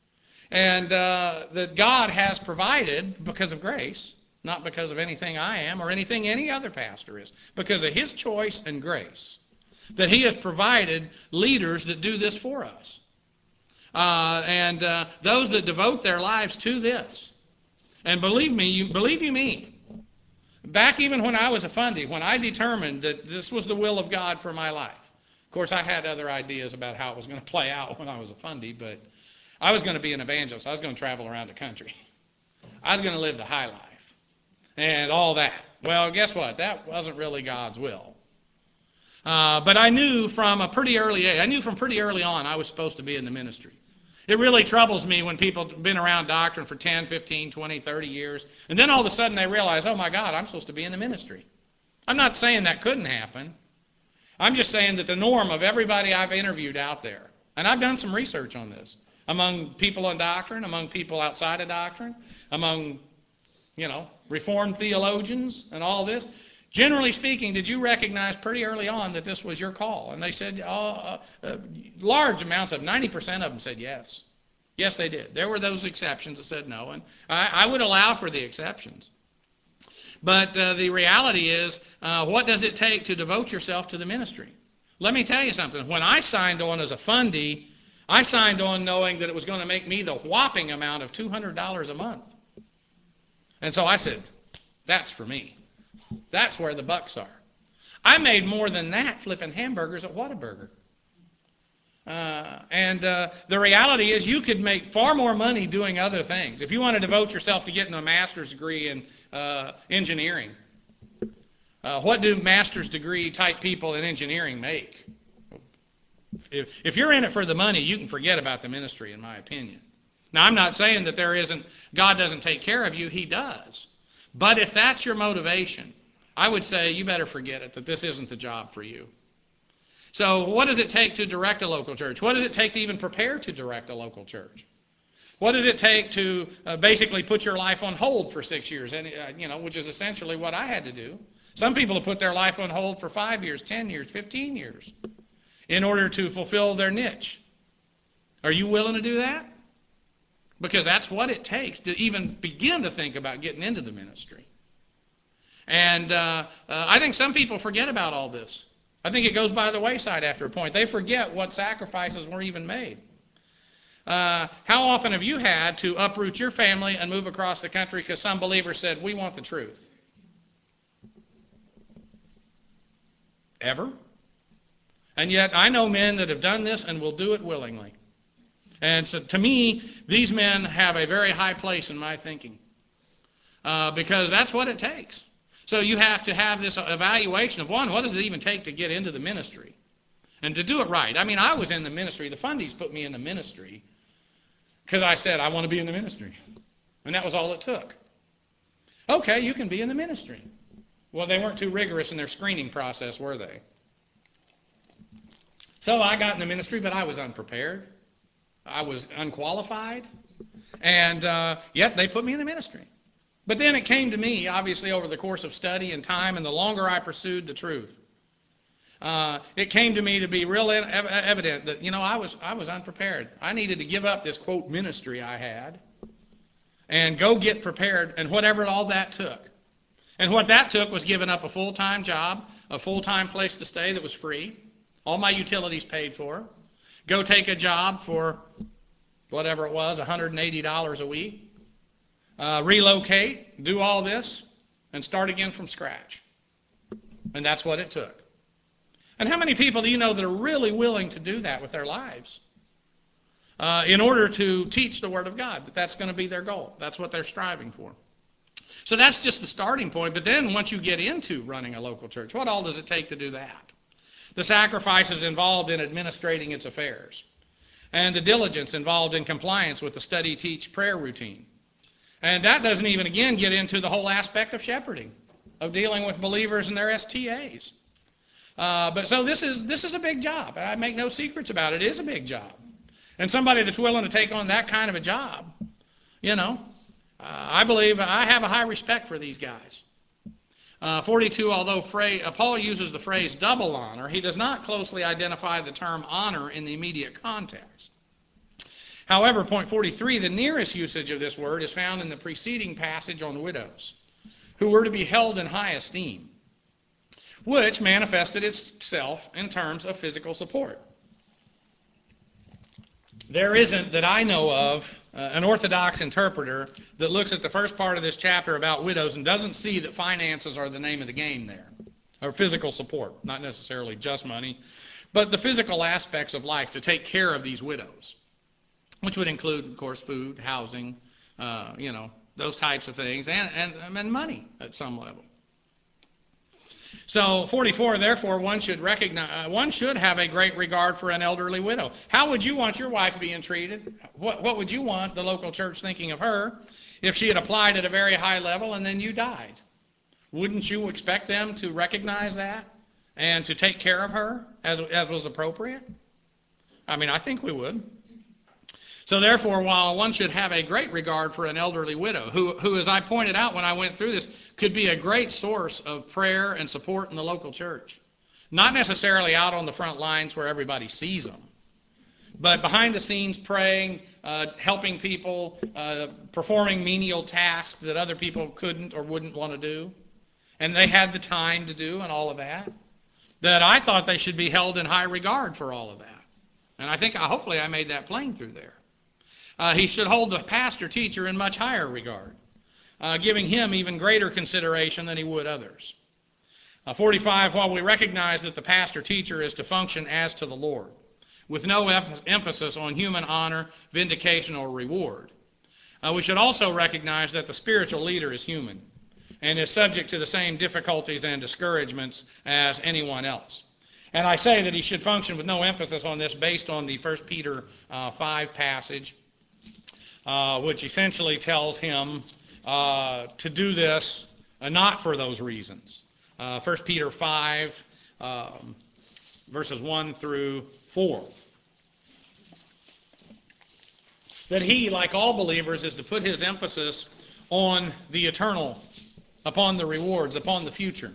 And uh, that God has provided because of grace, not because of anything I am or anything any other pastor is, because of His choice and grace, that He has provided leaders that do this for us. Uh, and uh, those that devote their lives to this. And believe me, you believe you me, back even when I was a fundy, when I determined that this was the will of God for my life. Of course, I had other ideas about how it was going to play out when I was a fundy, but I was going to be an evangelist. I was going to travel around the country. I was going to live the high life and all that. Well, guess what? That wasn't really God's will. Uh, but I knew from a pretty early age, I knew from pretty early on I was supposed to be in the ministry. It really troubles me when people have been around doctrine for ten, fifteen, twenty, thirty years, and then all of a sudden they realize, oh my God, I'm supposed to be in the ministry. I'm not saying that couldn't happen. I'm just saying that the norm of everybody I've interviewed out there, and I've done some research on this, among people in doctrine, among people outside of doctrine, among, you know, Reformed theologians and all this, generally speaking, did you recognize pretty early on that this was your call? And they said, oh, uh, uh, large amounts of, ninety percent of them said yes. Yes, they did. There were those exceptions that said no, and I, I would allow for the exceptions. But uh, the reality is, uh, what does it take to devote yourself to the ministry? Let me tell you something. When I signed on as a fundee, I signed on knowing that it was going to make me the whopping amount of two hundred dollars a month. And so I said, that's for me. That's where the bucks are. I made more than that flipping hamburgers at Whataburger. Uh, and uh, the reality is you could make far more money doing other things. If you want to devote yourself to getting a master's degree in uh, engineering, uh, what do master's degree type people in engineering make? If, if you're in it for the money, you can forget about the ministry, in my opinion. Now, I'm not saying that there isn't, God doesn't take care of you. He does. But if that's your motivation, I would say you better forget it, that this isn't the job for you. So what does it take to direct a local church? What does it take to even prepare to direct a local church? What does it take to uh, basically put your life on hold for six years, and uh, you know, which is essentially what I had to do. Some people have put their life on hold for five years, ten years, fifteen years in order to fulfill their niche. Are you willing to do that? Because that's what it takes to even begin to think about getting into the ministry. And uh, uh, I think some people forget about all this. I think it goes by the wayside after a point. They forget what sacrifices were even made. Uh, how often have you had to uproot your family and move across the country because some believer said, we want the truth? Ever? And yet I know men that have done this and will do it willingly. And so to me, these men have a very high place in my thinking. Uh, because that's what it takes. So you have to have this evaluation of, one, what does it even take to get into the ministry? And to do it right. I mean, I was in the ministry. The fundies put me in the ministry because I said, I want to be in the ministry. And that was all it took. Okay, you can be in the ministry. Well, they weren't too rigorous in their screening process, were they? So I got in the ministry, but I was unprepared. I was unqualified. And uh, yet they put me in the ministry. But then it came to me, obviously, over the course of study and time, and the longer I pursued the truth, uh, it came to me to be real ev- evident that, you know, I was I was unprepared. I needed to give up this, quote, ministry I had and go get prepared, and whatever all that took. And what that took was giving up a full-time job, a full-time place to stay that was free, all my utilities paid for, go take a job for whatever it was, one hundred eighty dollars a week, uh, relocate, do all this, and start again from scratch. And that's what it took. And how many people do you know that are really willing to do that with their lives uh, in order to teach the Word of God? That that's going to be their goal. That's what they're striving for. So that's just the starting point. But then once you get into running a local church, what all does it take to do that? The sacrifices involved in administrating its affairs, and the diligence involved in compliance with the study, teach, prayer routine. And that doesn't even, again, get into the whole aspect of shepherding, of dealing with believers and their S T As. Uh, but so this is this is a big job. I make no secrets about it. It is a big job. And somebody that's willing to take on that kind of a job, you know, uh, I believe I have a high respect for these guys. Uh, forty-two, although phrase, uh, Paul uses the phrase double honor, he does not closely identify the term honor in the immediate context. However, point forty-three, the nearest usage of this word is found in the preceding passage on widows, who were to be held in high esteem, which manifested itself in terms of physical support. There isn't, that I know of, uh, an Orthodox interpreter that looks at the first part of this chapter about widows and doesn't see that finances are the name of the game there, or physical support, not necessarily just money, but the physical aspects of life to take care of these widows, which would include, of course, food, housing, uh, you know, those types of things, and, and, and money at some level. So forty-four, therefore, one should recognize, uh, one should have a great regard for an elderly widow. How would you want your wife being treated? What, what would you want the local church thinking of her if she had applied at a very high level and then you died? Wouldn't you expect them to recognize that and to take care of her as, as was appropriate? I mean, I think we would. So therefore, while one should have a great regard for an elderly widow, who, who, as I pointed out when I went through this, could be a great source of prayer and support in the local church. Not necessarily out on the front lines where everybody sees them, but behind the scenes praying, uh, helping people, uh, performing menial tasks that other people couldn't or wouldn't want to do, and they had the time to do and all of that, that I thought they should be held in high regard for all of that. And I think, hopefully I made that plain through there. Uh, he should hold the pastor-teacher in much higher regard, uh, giving him even greater consideration than he would others. Uh, forty-five, while we recognize that the pastor-teacher is to function as to the Lord, with no em- emphasis on human honor, vindication, or reward, uh, we should also recognize that the spiritual leader is human and is subject to the same difficulties and discouragements as anyone else. And I say that he should function with no emphasis on this based on the First Peter uh, five passage, Uh, which essentially tells him uh, to do this uh, not for those reasons. Uh, First Peter five, um, verses one through four. That he, like all believers, is to put his emphasis on the eternal, upon the rewards, upon the future.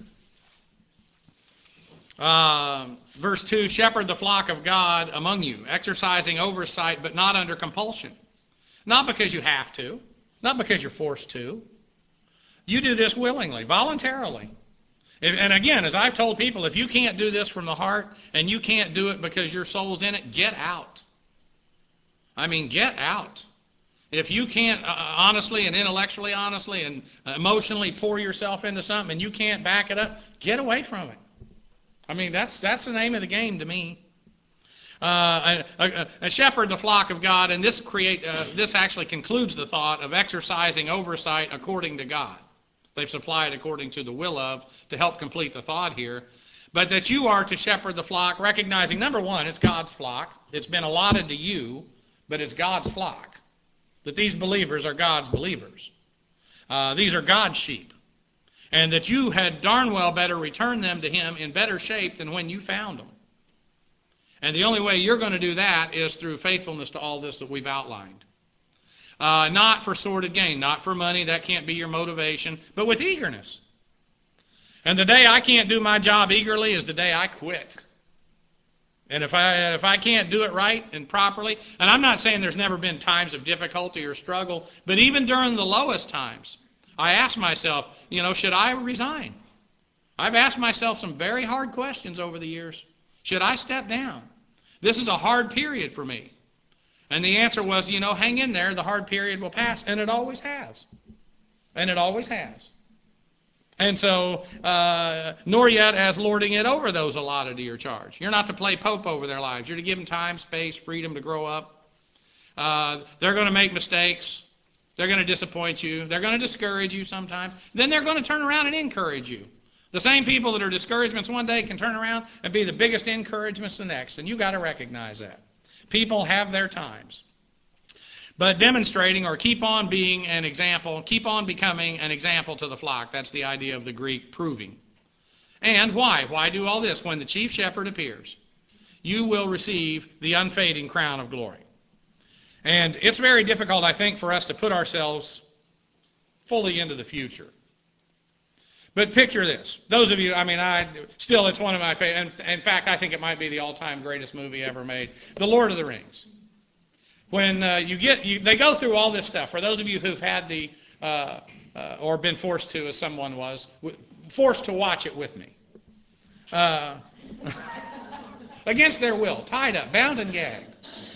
Uh, verse two, shepherd the flock of God among you, exercising oversight, but not under compulsion. Not because you have to, not because you're forced to. You do this willingly, voluntarily. And again, as I've told people, if you can't do this from the heart and you can't do it because your soul's in it, get out. I mean, get out. If you can't uh, honestly and intellectually honestly and emotionally pour yourself into something and you can't back it up, get away from it. I mean, that's that's the name of the game to me. Uh, a, a, a shepherd the flock of God, and this create uh, this actually concludes the thought of exercising oversight according to God. They've supplied according to the will of to help complete the thought here. But that you are to shepherd the flock, recognizing, number one, it's God's flock. It's been allotted to you, but it's God's flock. That these believers are God's believers. Uh, these are God's sheep. And that you had darn well better return them to Him in better shape than when you found them. And the only way you're going to do that is through faithfulness to all this that we've outlined. Uh, not for sordid gain, not for money, that can't be your motivation, but with eagerness. And the day I can't do my job eagerly is the day I quit. And if I if I can't do it right and properly, and I'm not saying there's never been times of difficulty or struggle, but even during the lowest times, I ask myself, you know, should I resign? I've asked myself some very hard questions over the years. Should I step down? This is a hard period for me. And the answer was, you know, hang in there, the hard period will pass, and it always has. And it always has. And so, uh, nor yet as lording it over those allotted to your charge. You're not to play pope over their lives. You're to give them time, space, freedom to grow up. Uh, they're going to make mistakes. They're going to disappoint you. They're going to discourage you sometimes. Then they're going to turn around and encourage you. The same people that are discouragements one day can turn around and be the biggest encouragements the next. And you've got to recognize that. People have their times. But demonstrating or keep on being an example, keep on becoming an example to the flock. That's the idea of the Greek proving. And why? Why do all this? When the chief shepherd appears, you will receive the unfading crown of glory. And it's very difficult, I think, for us to put ourselves fully into the future. But picture this. Those of you, I mean, I still, it's one of my favorite. In fact, I think it might be the all-time greatest movie ever made. The Lord of the Rings. When uh, you get, you, they go through all this stuff. For those of you who've had the, uh, uh, or been forced to, as someone was, forced to watch it with me. Uh, against their will, tied up, bound and gagged.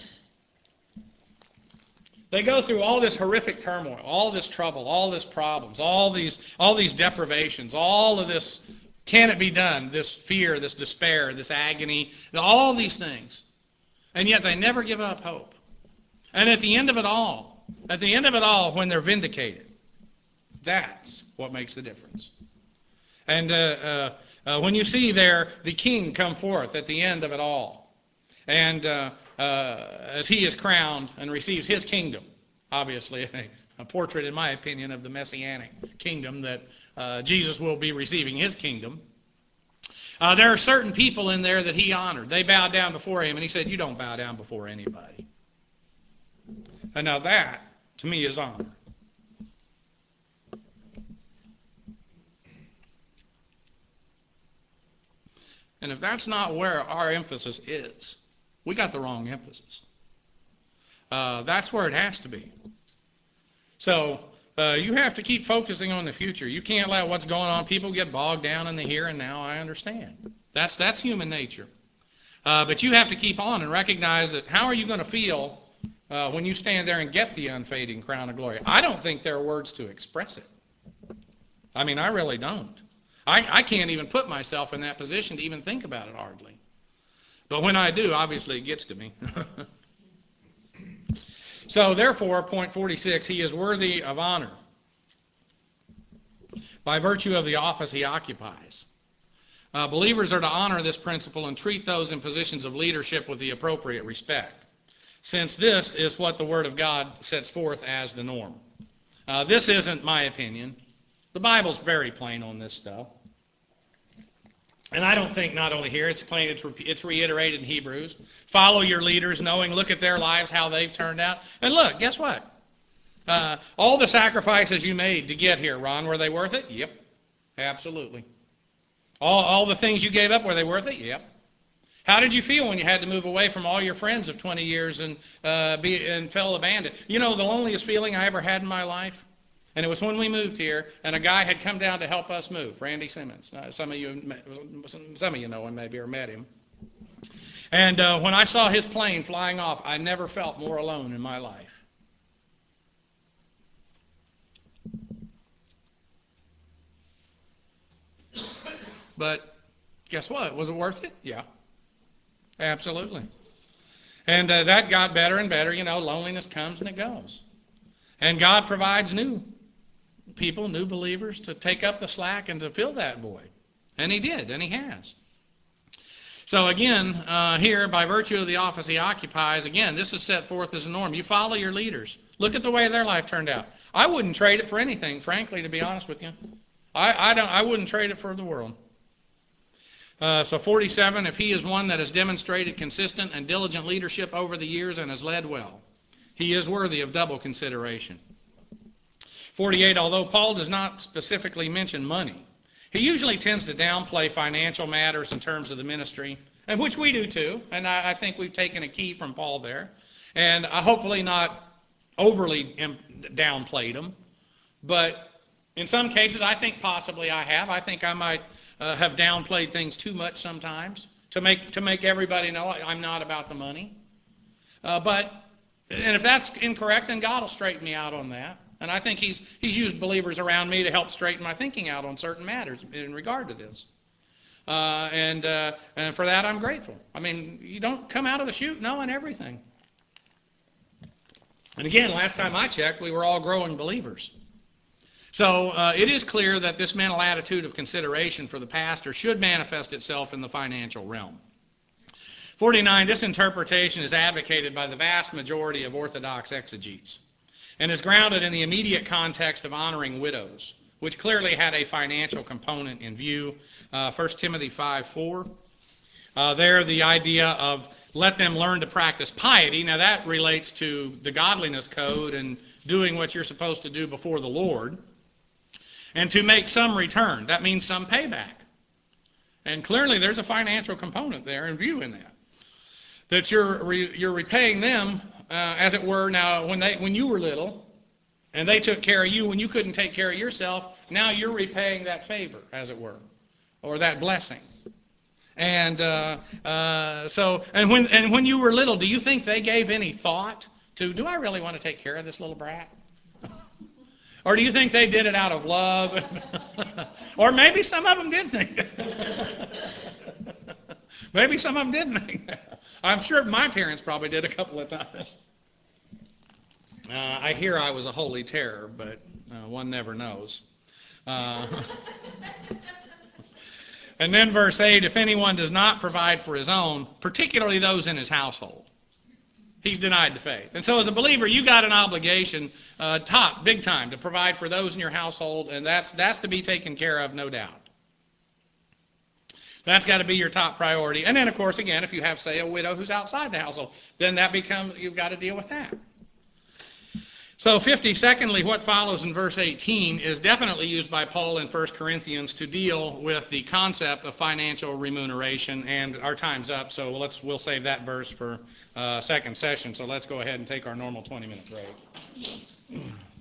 They go through all this horrific turmoil, all this trouble, all these problems, all these, all these deprivations, all of this, can it be done, this fear, this despair, this agony, all these things. And yet they never give up hope. And at the end of it all, at the end of it all, when they're vindicated, that's what makes the difference. And uh, uh, uh, when you see there the king come forth at the end of it all, and uh, uh, as he is crowned and receives his kingdom, obviously a, a portrait, in my opinion, of the messianic kingdom that uh, Jesus will be receiving his kingdom. Uh, there are certain people in there that he honored. They bowed down before him, and he said, you don't bow down before anybody. And now that, to me, is honor. And if that's not where our emphasis is, we got the wrong emphasis. Uh, that's where it has to be. So uh, you have to keep focusing on the future. You can't let what's going on. People get bogged down in the here and now. I understand. That's that's human nature. Uh, but you have to keep on and recognize that how are you going to feel uh, when you stand there and get the unfading crown of glory? I don't think there are words to express it. I mean, I really don't. I, I can't even put myself in that position to even think about it hardly. But when I do, obviously it gets to me. So therefore, point forty-six, he is worthy of honor by virtue of the office he occupies. Uh, believers are to honor this principle and treat those in positions of leadership with the appropriate respect, since this is what the Word of God sets forth as the norm. Uh, this isn't my opinion. The Bible's very plain on this stuff. And I don't think not only here, it's plain, it's, re- it's reiterated in Hebrews. Follow your leaders, knowing, look at their lives, how they've turned out. And look, guess what? Uh, all the sacrifices you made to get here, Ron, were they worth it? Yep, absolutely. All, all the things you gave up, were they worth it? Yep. How did you feel when you had to move away from all your friends of twenty years and, uh, be, and fell abandoned? You know the loneliest feeling I ever had in my life? And it was when we moved here, and a guy had come down to help us move, Randy Simmons. Uh, some of you, some of you know him maybe or met him. And uh, when I saw his plane flying off, I never felt more alone in my life. But guess what? Was it worth it? Yeah, absolutely. And uh, that got better and better. You know, loneliness comes and it goes. And God provides new people, new believers, to take up the slack and to fill that void. And he did, and he has. So again, uh, here, by virtue of the office he occupies, again, this is set forth as a norm. You follow your leaders. Look at the way their life turned out. I wouldn't trade it for anything, frankly, to be honest with you. I, I, don't, I wouldn't trade it for the world. Uh, so forty-seven, if he is one that has demonstrated consistent and diligent leadership over the years and has led well, He is worthy of double consideration. forty-eight, although Paul does not specifically mention money, he usually tends to downplay financial matters in terms of the ministry, and which we do too, and I, I think we've taken a key from Paul there, and uh, hopefully not overly downplayed them, but in some cases I think possibly I have. I think I might uh, have downplayed things too much sometimes to make to make everybody know I'm not about the money. Uh, but and if that's incorrect, then God will straighten me out on that. And I think he's he's used believers around me to help straighten my thinking out on certain matters in regard to this. Uh, and, uh, and for that, I'm grateful. I mean, you don't come out of the chute knowing everything. And again, last time I checked, we were all growing believers. So uh, it is clear that this mental attitude of consideration for the pastor should manifest itself in the financial realm. forty-nine, this interpretation is advocated by the vast majority of Orthodox exegetes and is grounded in the immediate context of honoring widows, which clearly had a financial component in view. Uh, First Timothy five four. Uh, there, the idea of let them learn to practice piety. Now, that relates to the godliness code and doing what you're supposed to do before the Lord. And to make some return. That means some payback. And clearly, there's a financial component there in view in that. That you're re, you're repaying them, uh, as it were, now when they when you were little, and they took care of you when you couldn't take care of yourself. Now you're repaying that favor, as it were, or that blessing. And uh, uh, so, and when and when you were little, do you think they gave any thought to, do I really want to take care of this little brat? Or do you think they did it out of love? Or maybe some of them did think that. Maybe some of them didn't think that. I'm sure my parents probably did a couple of times. Uh, I hear I was a holy terror, but uh, one never knows. Uh, and then verse eight, if anyone does not provide for his own, particularly those in his household, he's denied the faith. And so as a believer, you got an obligation, uh, top, big time, to provide for those in your household, and that's that's to be taken care of, no doubt. That's got to be your top priority. And then, of course, again, if you have, say, a widow who's outside the household, then that becomes, you've got to deal with that. So fifty, secondly, what follows in verse eighteen is definitely used by Paul in First Corinthians to deal with the concept of financial remuneration, and our time's up, so let's we'll save that verse for uh, second session. So let's go ahead and take our normal twenty-minute break.